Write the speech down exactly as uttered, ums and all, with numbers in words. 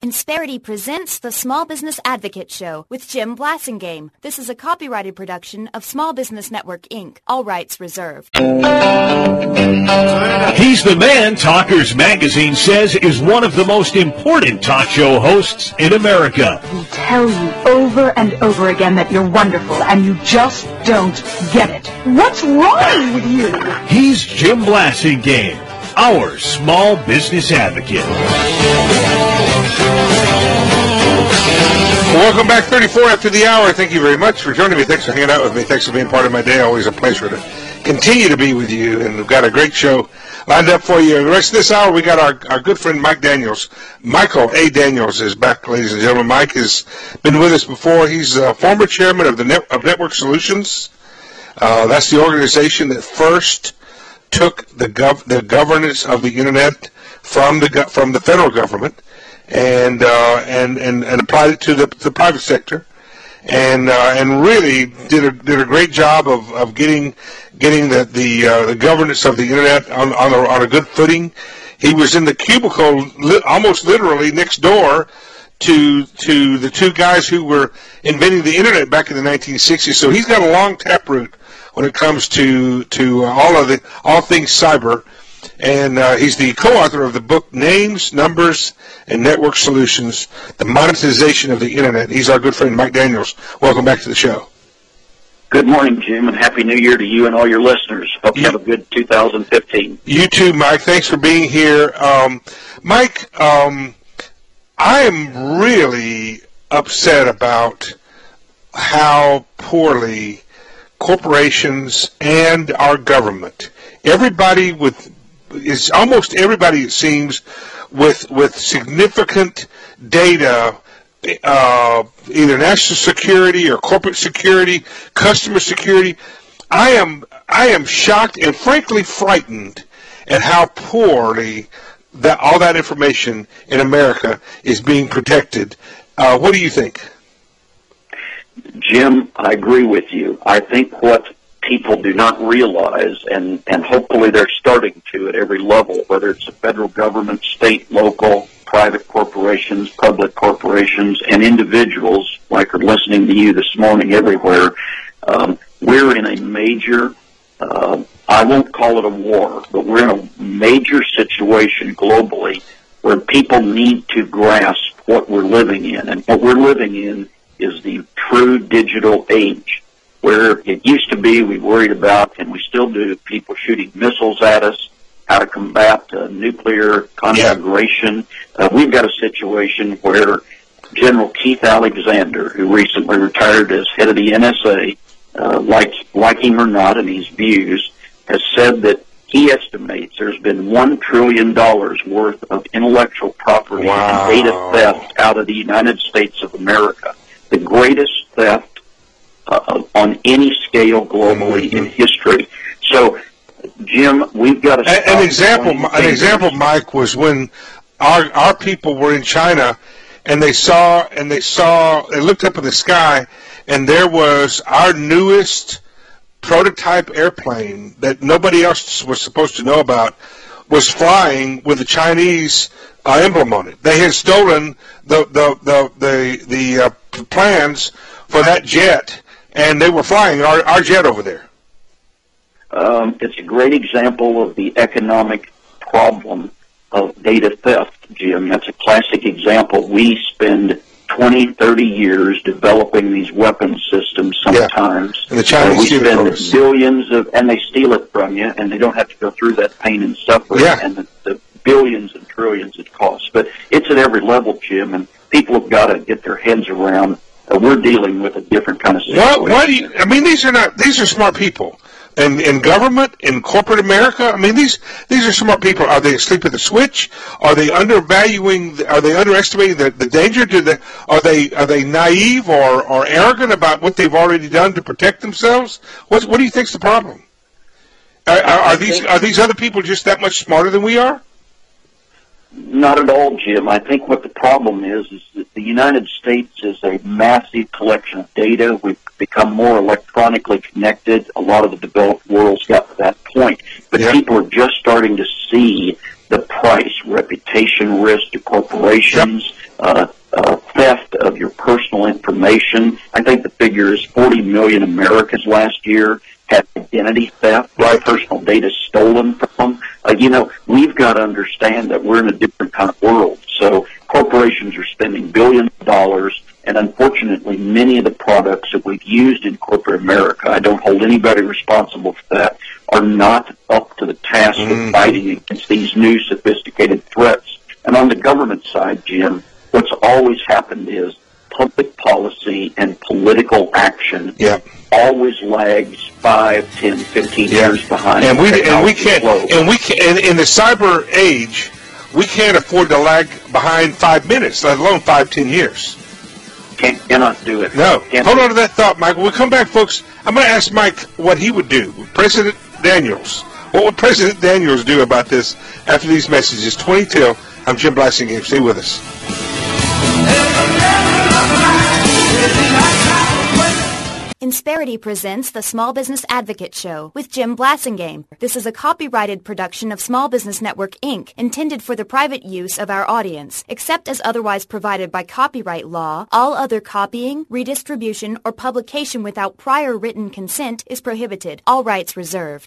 Insperity presents the Small Business Advocate Show with Jim Blasingame. This is a copyrighted production of Small Business Network, Incorporated. All rights reserved. He's the man Talkers Magazine says is one of the most important talk show hosts in America. We tell you over and over again that you're wonderful, and you just don't get it. What's wrong with you? He's Jim Blasingame, our small business advocate. Welcome back, thirty-four after the hour. Thank you very much for joining me. Thanks for hanging out with me. Thanks for being part of my day. Always a pleasure to continue to be with you. And we've got a great show lined up for you. The rest of this hour, we got our, our good friend Mike Daniels. Michael A. Daniels is back, ladies and gentlemen. Mike has been with us before. He's uh, former chairman of the Net- of Network Solutions. Uh, that's the organization that first took the gov- the governance of the Internet from the go- from the federal government and uh, and, and and applied it to the, the private sector, and uh, and really did a did a great job of, of getting getting the the, uh, the governance of the Internet on on a, on a good footing. He was in the cubicle li- almost literally next door to to the two guys who were inventing the Internet back in the nineteen sixties. So he's got a long taproot when it comes to to uh, all of the all things cyber. And uh, he's the co-author of the book Names, Numbers, and Network Solutions, The Monetization of the Internet. He's our good friend, Mike Daniels. Welcome back to the show. Good morning, Jim, and Happy New Year to you and all your listeners. Hope you, you have a good two thousand fifteen. You too, Mike. Thanks for being here. Um, Mike, um, I am really upset about how poorly corporations and our government, everybody with It's almost everybody, it seems, with with significant data, uh, either national security or corporate security, customer security. I am I am shocked and frankly frightened at how poorly that all that information in America is being protected. Uh, what do you think? Jim, I agree with you. I think what people do not realize, and, and hopefully they're starting to at every level, whether it's the federal government, state, local, private corporations, public corporations, and individuals like are listening to you this morning everywhere, um, we're in a major, uh, I won't call it a war, but we're in a major situation globally where people need to grasp what we're living in. And what we're living in is the true digital age, where it used to be we worried about, and we still do, people shooting missiles at us, how to combat uh, nuclear conflagration. Yeah. Uh, we've got a situation where General Keith Alexander, who recently retired as head of the N S A, uh, like, like him or not in his views, has said that he estimates there's been one trillion dollars worth of intellectual property wow. and data theft out of the United States of America. The greatest theft Uh, on any scale globally mm-hmm. in history. So, Jim, we've got to. An, an example, an example, Mike, was when our our people were in China, and they saw and they saw they looked up in the sky, and there was our newest prototype airplane that nobody else was supposed to know about, was flying with the Chinese uh, emblem on it. They had stolen the the the the, the uh, plans for that jet. And they were flying our, our jet over there. Um, it's a great example of the economic problem of data theft, Jim. That's a classic example. We spend twenty, thirty years developing these weapon systems sometimes. Yeah. And the Chinese uh, we steal spend it from billions of, and they steal it from you, and they don't have to go through that pain and suffering yeah. and the, the billions and trillions it costs. But it's at every level, Jim, and people have got to get their heads around. Uh, we're dealing with a different kind of situation. Why, why do you, I mean, these are not, these are smart people. In, in government, in corporate America, I mean, these these are smart people. Are they asleep at the switch? Are they undervaluing, are they underestimating the, the danger? Do they, are they are they naive or, or arrogant about what they've already done to protect themselves? What, what do you think's the problem? Are, are, are these are these other people just that much smarter than we are? Not at all, Jim. I think what the problem is is that the United States is a massive collection of data. We've become more electronically connected. A lot of the developed world's got to that point. But yeah. people are just starting to see the price, reputation risk to corporations, uh, uh, theft of your personal information. I think the figure is forty million Americans last year had identity theft, right? Personal data stolen from them. Uh, you know, we've got to understand that we're in a different kind of world. So corporations are spending billions of dollars, and unfortunately, many of the products that we've used in corporate America, I don't hold anybody responsible for that, are not up to the task mm. of fighting against these new sophisticated threats. And on the government side, Jim, what's always happened is public policy and political action yep. always lags five, ten, fifteen yep. years behind. And we and we can't and we can in, in the cyber age, we can't afford to lag behind five minutes, let alone five, ten years. Can't, cannot do it. No. Can't Hold on to that thought, Mike. When we come back, folks, I'm going to ask Mike what he would do. President Daniels. What would President Daniels do about this after these messages? twenty till. I'm Jim Blasingame. Stay with us. Insperity presents the Small Business Advocate Show with Jim Blasingame. This is a copyrighted production of Small Business Network, Incorporated, intended for the private use of our audience. Except as otherwise provided by copyright law, all other copying, redistribution, or publication without prior written consent is prohibited. All rights reserved.